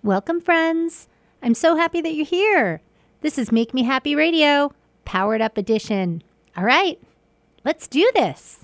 Welcome, friends. I'm so happy that you're here. This is Make Me Happy Radio, Powered Up Edition. All right, let's do this.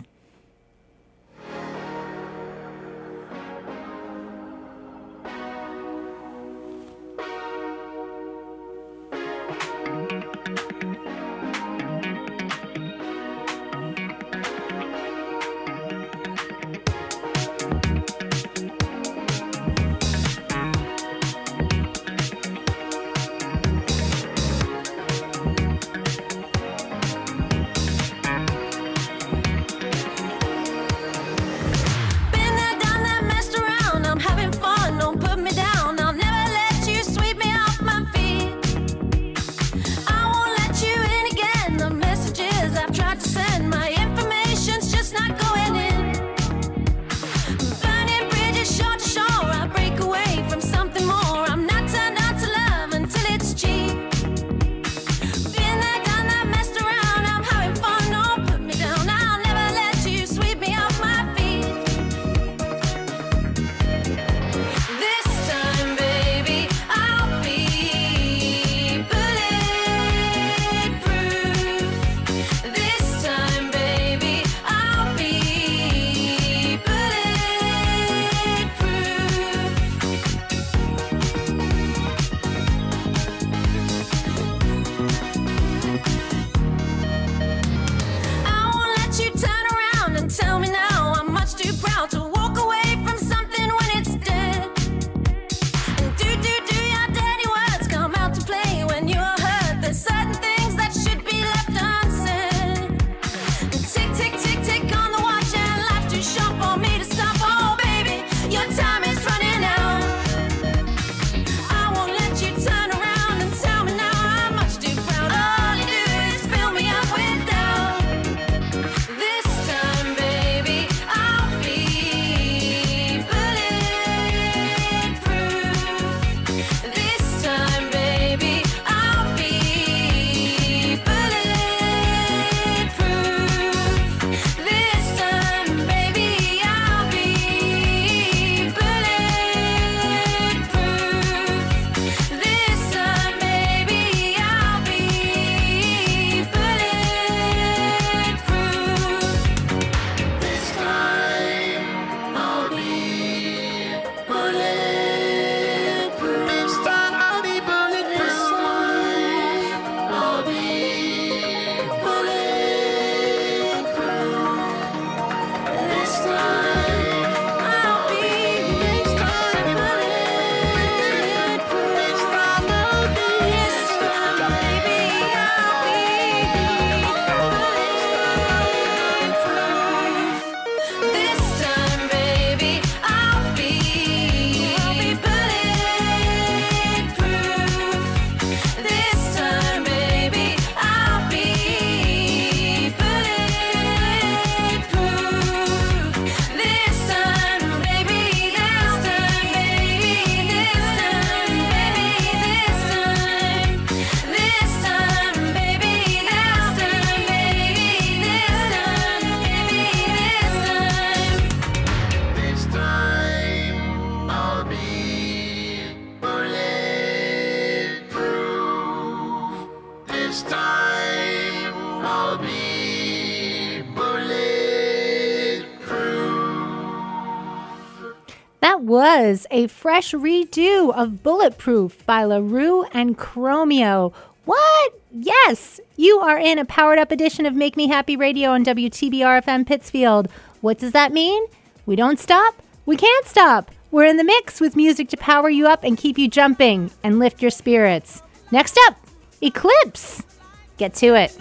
Was a fresh redo of Bulletproof by LaRue and Chromeo. What? Yes, you are in a powered up edition of Make Me Happy Radio on WTBR-FM Pittsfield. What does that mean? We don't stop? We can't stop. We're in the mix with music to power you up and keep you jumping and lift your spirits. Next up, Eclipse. Get to it.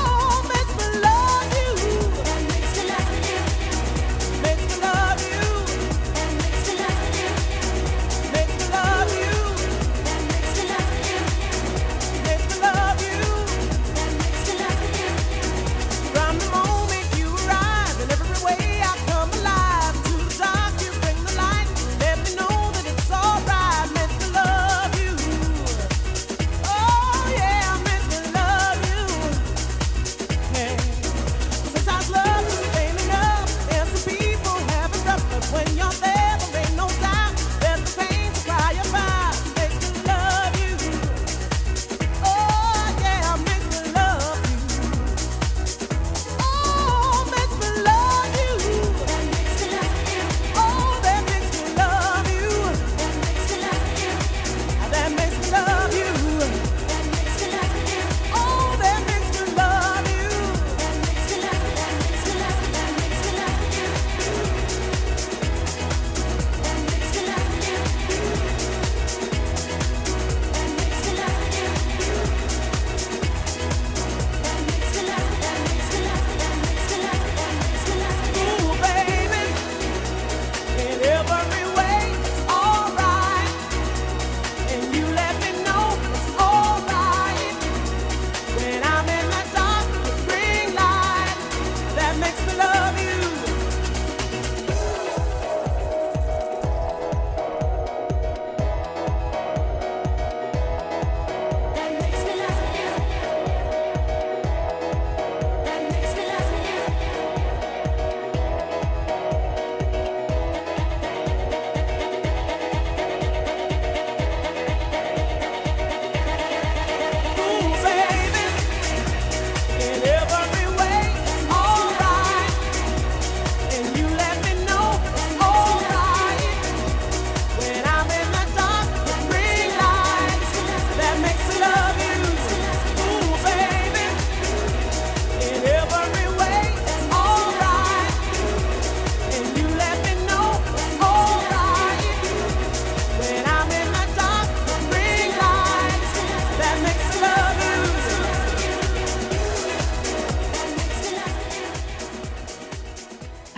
Makes me love you.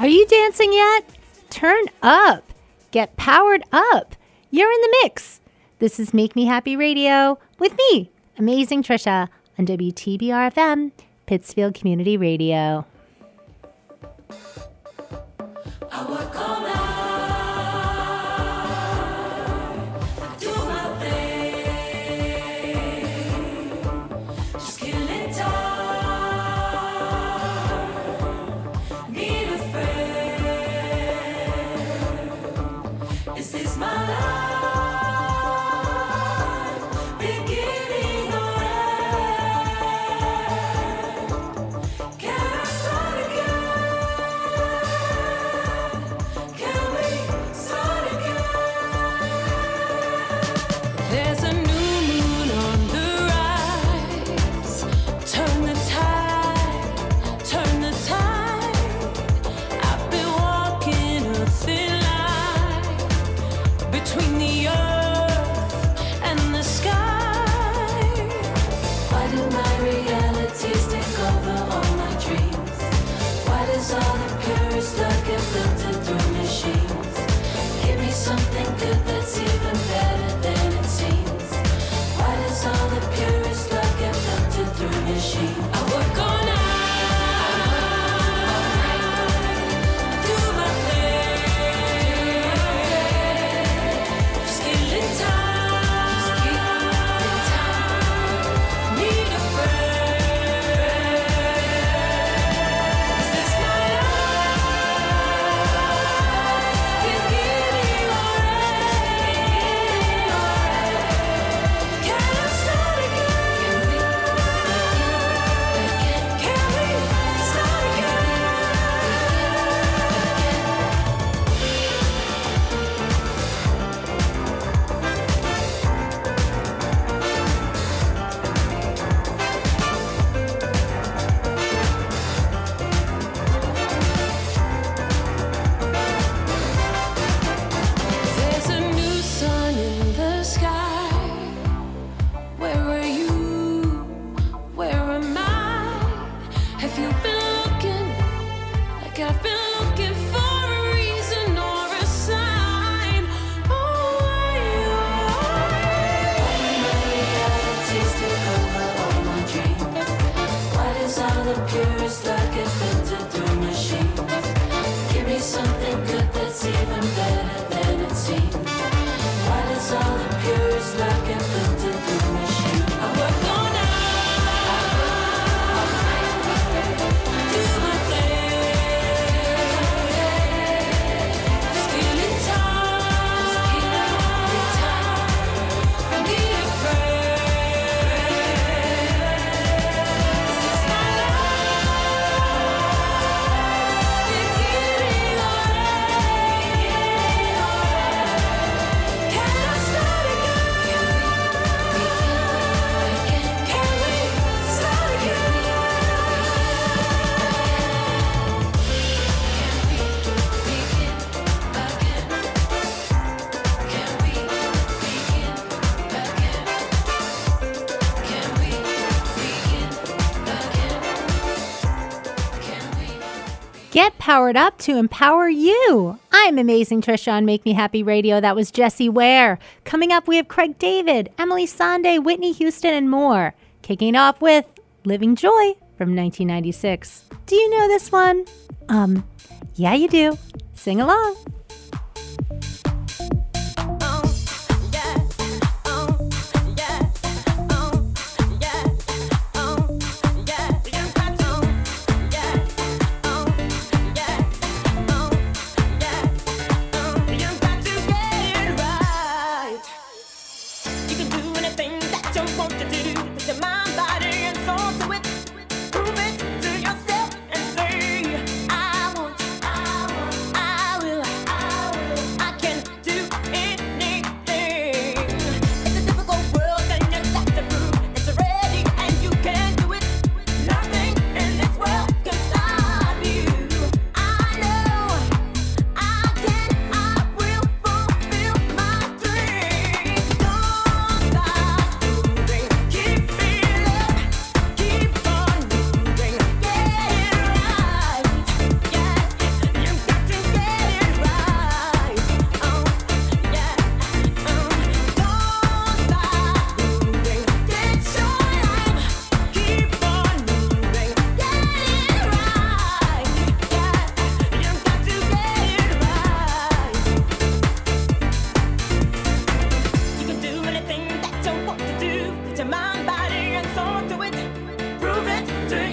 Are you dancing yet? Turn up. Get powered up. You're in the mix. This is Make Me Happy Radio with me, Amazing Trisha, on WTBR-FM, Pittsfield Community Radio. I work all night. I do my thing. Just killing time. Need a friend. Is this my life? Beginning or end? Can I start again? Can we start again? There's a new moon on the rise. Turn the tide, turn the tide. I've been walking a thin line between the earth and the sky. Why do my realities take over all my dreams? Why does all the purest love get filtered through machines? Give me something good that's even better than it seems. Why does all the purest love get filtered through machines? I work all night, do my thing. Just killing time, need a friend. Is this my life? Beginning or end? Can I start again? Can we start again? There's a new sun in the sky. Where are you? Where am I? Have you been looking like I've been looking for a reason or a sign? Oh, why do my realities take over all my dreams? Why does all the purest love get filtered through machines? Give me something good that's even better than it seems. Why does all the purest love get filtered through machines? I work all night, do my thing. Just killing time, I need a friend. Is this my life? Beginning or end? Can I start again? Can we start again? Can we begin again? Can we begin again? Can we begin again? Can we? Get powered up to empower you. I'm Amazing Trisha on Make Me Happy Radio. That was Jessie Ware. Coming up, we have Craig David, Emily Sande, Whitney Houston, and more. Kicking off with Living Joy from 1996. Do you know this one? Yeah, you do. Sing along. You can do anything that you want to do. Put your mind, body, and soul to it. Prove it to yourself and say, I want, I will, I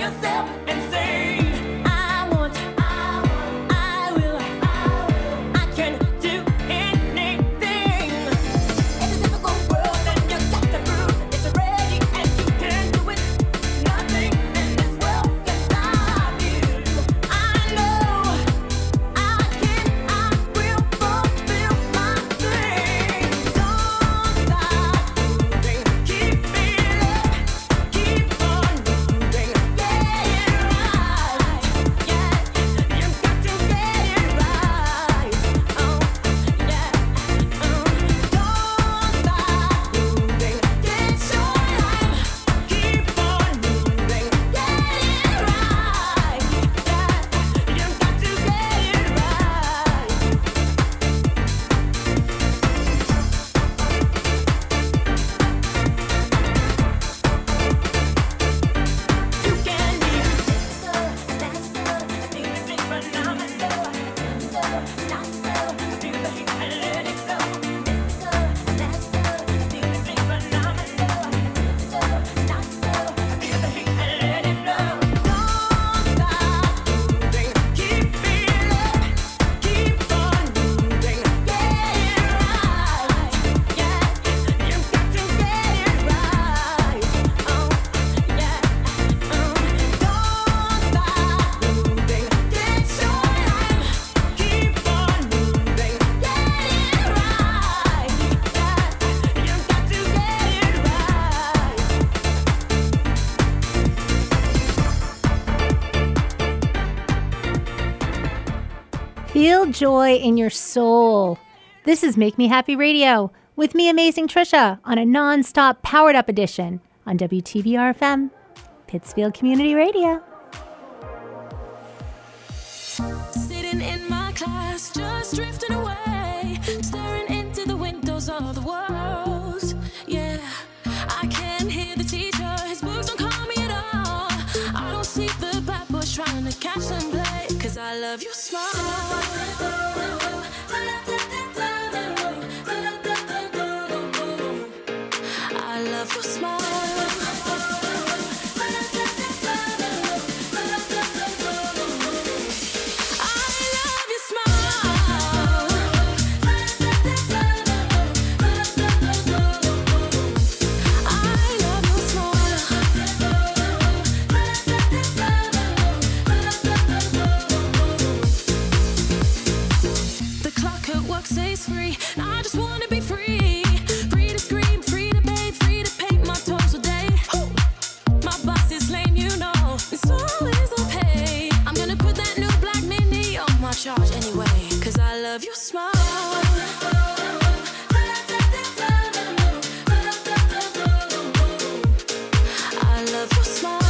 yourself and say, I want, I will, I can do anything. It's a difficult world and you got to prove it's ready and you can do it. Nothing in this world can stop you. I know I can, I will fulfill my dreams. Don't stop moving, keep it up, keep on moving, get it right. Yeah, you've got to get it right. Oh, yeah. Don't stop moving, get your life, keep on moving, get it right. Yeah, you've got to get it right. You can be Feel joy in your soul. This is Make Me Happy Radio with me, Amazing Trisha, on a non-stop powered up edition on WTBR FM, Pittsfield Community Radio. Sitting in my class, just drifting away, staring into the windows of the world. Yeah, I can't hear the teacher, his books don't call me at all. I don't see the bad boys trying to catch and play, 'cause I love your smile. I love your smile. Says free. I just wanna be free. Free to scream, free to bathe, free to paint my toes all day. My boss is lame, you know, and so is the pay. I'm gonna put that new black Mini on my charge anyway, 'cause I love your smile. I love your smile.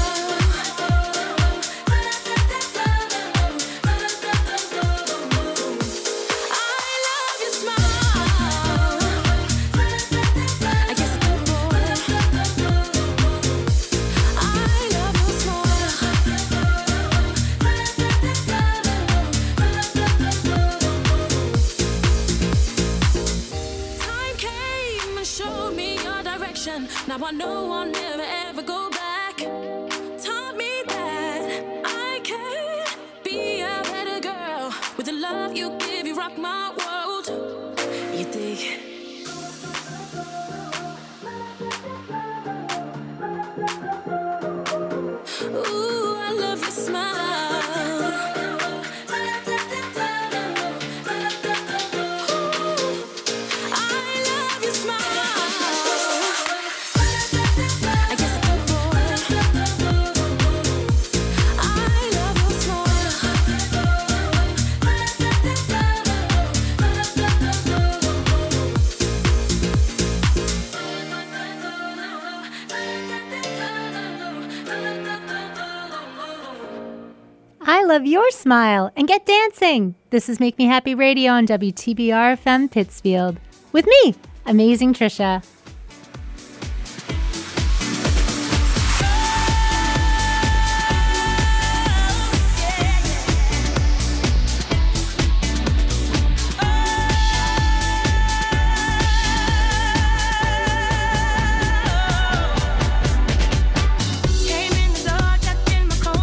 Now I know I'll never ever go back. Taught me that I can be a better girl. With the love you give, you rock my world. You dig? Ooh, I love your smile. I love your smile. I love your smile and get dancing. This is Make Me Happy Radio on WTBR FM Pittsfield with me, Amazing Trisha. Came in the door, jumped in my coat.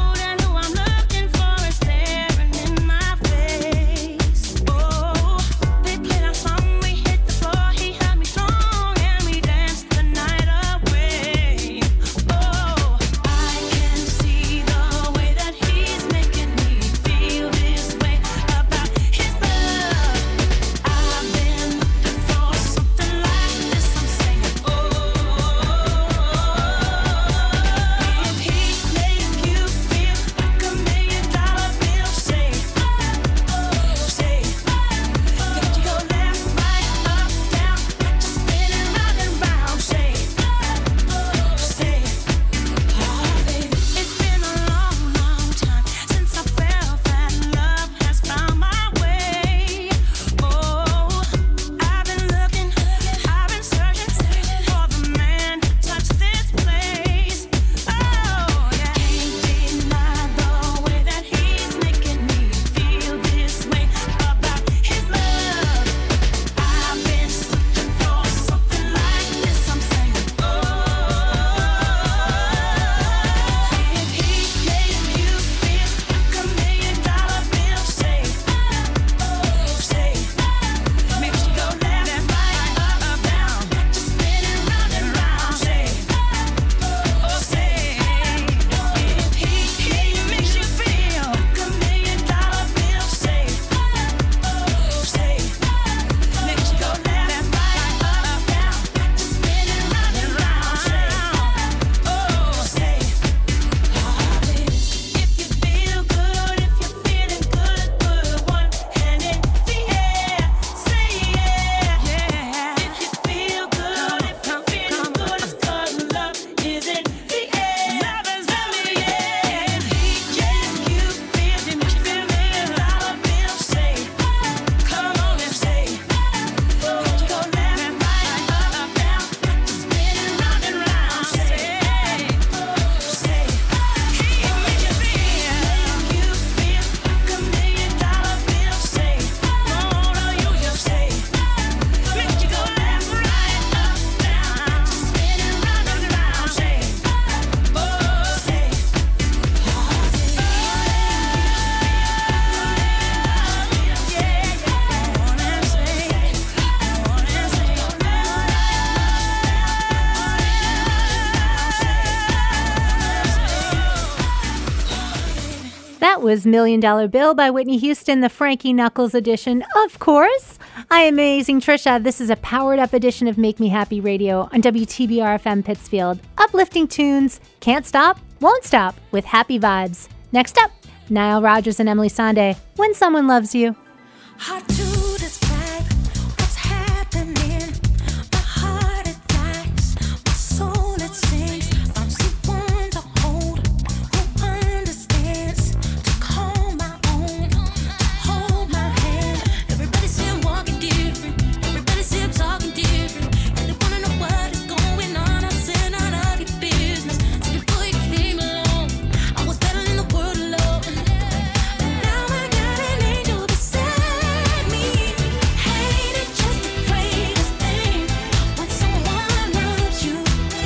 That was $Million Bill by Whitney Houston, the Frankie Knuckles edition, of course. I am Amazing Trisha. This is a powered up edition of Make Me Happy Radio on WTBR FM Pittsfield. Uplifting tunes, can't stop, won't stop, with happy vibes. Next up, Nile Rodgers and Emily Sandé, When Someone Loves You. Hard to describe what's happening. My heart it flies, my soul it sings. I'm someone to hold who understands, to call my own, to hold my hand. Everybody say I'm walking different. Everybody say I'm talking different. And they wanna know what is going on. I said none of your business. So before you came along, I was battling the world alone. But now I got an angel beside me. Hate it just the greatest thing when someone loves you,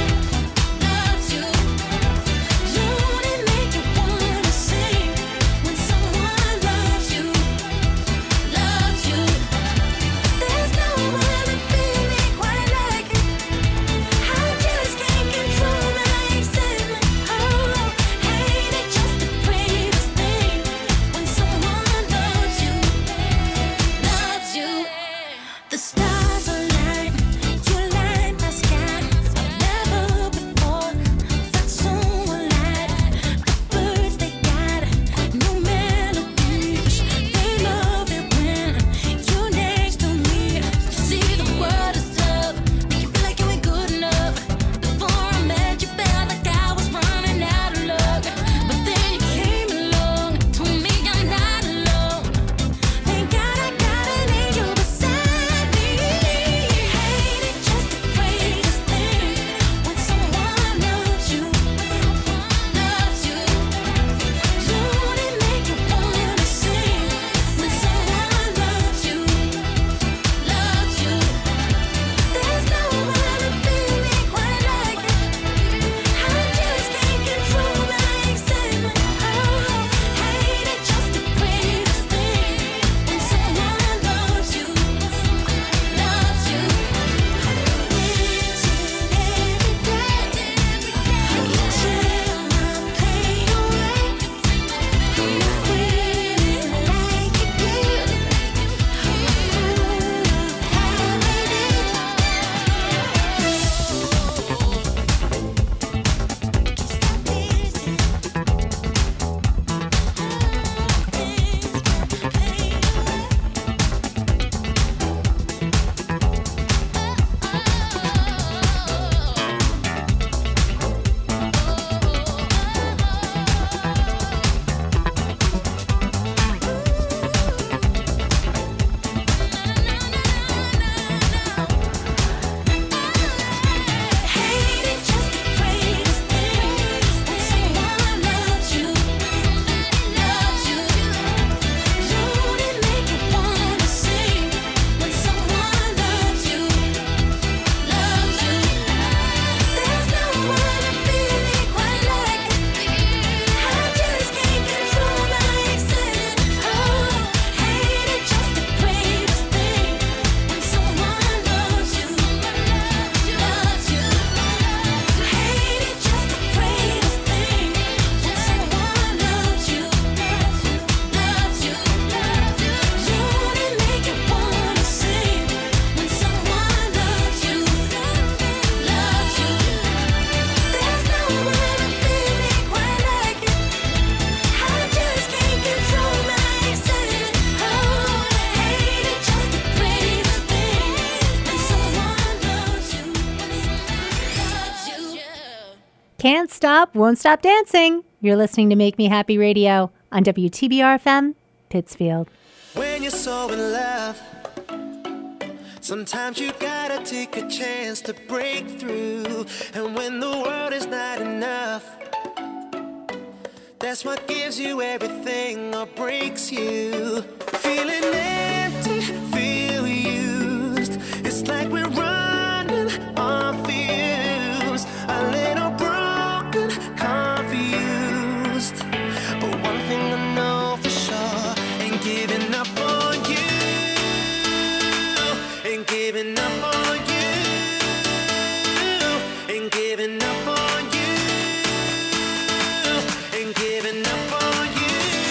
loves you. Don't it make you wanna sing when someone loves you, loves you? There's no other feeling quite like it. I just can't control my excitement. Oh, hate it just the greatest thing when someone loves you, loves you. The stars align, you light my sky. I've never before felt so alive. The birds they got new melodies. They love it when you're next to me. You see the world is tough, make you feel like you ain't good enough. Before I met you, felt like I was running out of luck. But then you came along, told me I'm not alone. Thank God I got an angel beside me. Hate it just the greatest thing when someone loves you, loves you. Don't it make you wanna sing when someone loves you, loves you? There's no other feeling quite like it. I just can't control my excitement. Oh, hate it just the greatest thing when someone loves you, loves you. Hate it just the greatest thing when someone loves you, loves you. Don't it make you wanna sing when someone loves you, loves you? There's no other feeling quite like it. I just can't control my excitement. Oh, hate it just the greatest thing when someone loves you, loves you. Hate it just the greatest thing when someone loves you, loves you. Don't it make you wanna sing when someone loves you, loves you? There's no other feeling quite like it. I just can't control my excitement. Oh, hate it just the greatest thing when someone loves you, loves you. Can't stop, won't stop dancing. You're listening to Make Me Happy Radio on WTBR FM Pittsfield. When you're so in love, sometimes you gotta take a chance to break through. And when the world is not enough, that's what gives you everything or breaks you. Feeling empty, feel used. It's like we're running on fumes. A little broken, confused. But one thing I know for sure, ain't giving up on you. Ain't giving up on you. Ain't giving up on you. Ain't giving up on you.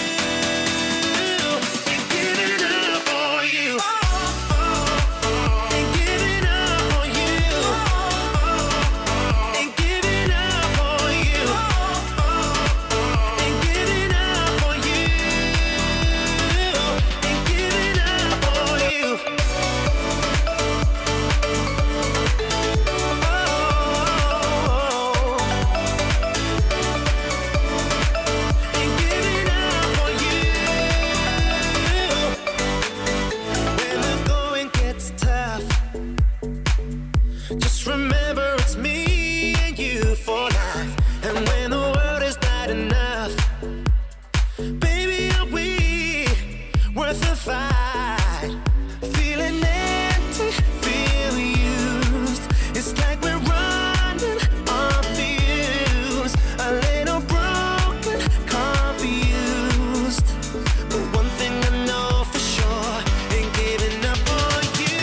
enough? Baby, are we worth the fight? Feeling empty, feel used. It's like we're running on fumes. A little broken, confused. But one thing I know for sure, ain't giving up on you.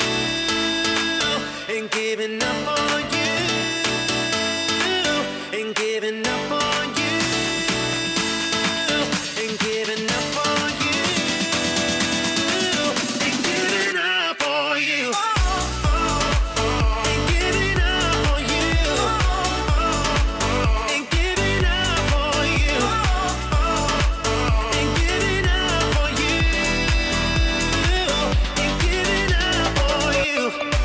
Ain't giving up on you. Ain't giving up on you. Ain't giving up on you. Ain't giving up on you. Ain't giving up on you. Ain't giving up on you. Ain't giving up on you. Ain't giving up on you.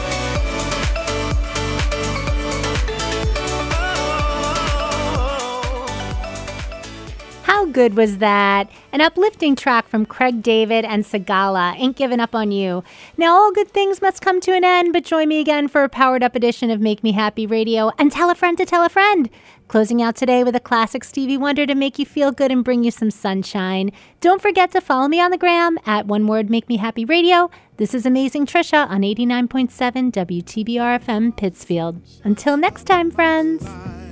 How good was that? An uplifting track from Craig David and Sigala, Ain't Giving Up on You. Now, all good things must come to an end, but join me again for a powered up edition of Make Me Happy Radio, and tell a friend to tell a friend. Closing out today with a classic Stevie Wonder to make you feel good and bring you some sunshine. Don't forget to follow me on the gram at one word Make Me Happy Radio. This is Amazing Trisha on 89.7 WTBR FM Pittsfield. Until next time, friends.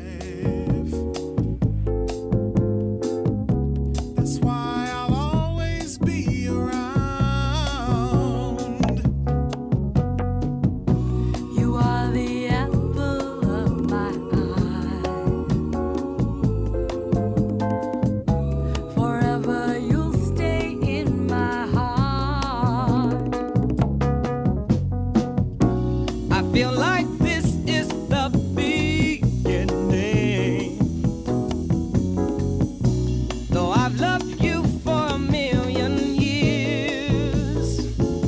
That's why I'll always be around. You are the apple of my eye. Forever you'll stay in my heart. I feel like this is the beginning. Though I've loved you for a million years,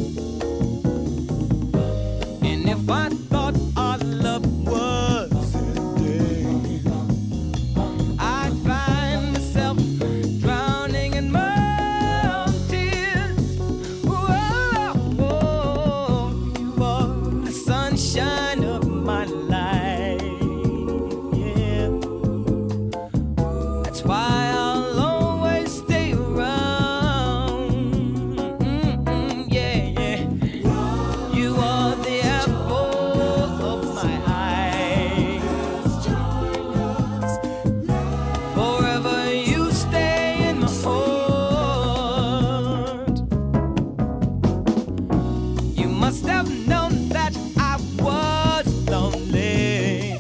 and if I thought our love was ending, I'd find myself drowning in my own tears. Whoa, you are the sunshine of my life. Yeah, that's why I'll always stay around. Yeah. You are the apple of my eye. Forever you stay in my heart. You must have known that I was lonely,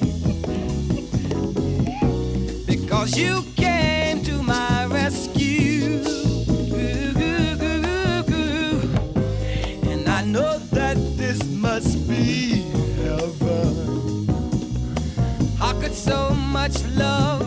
because you came to my rescue. And I know that this must be heaven. How could so much love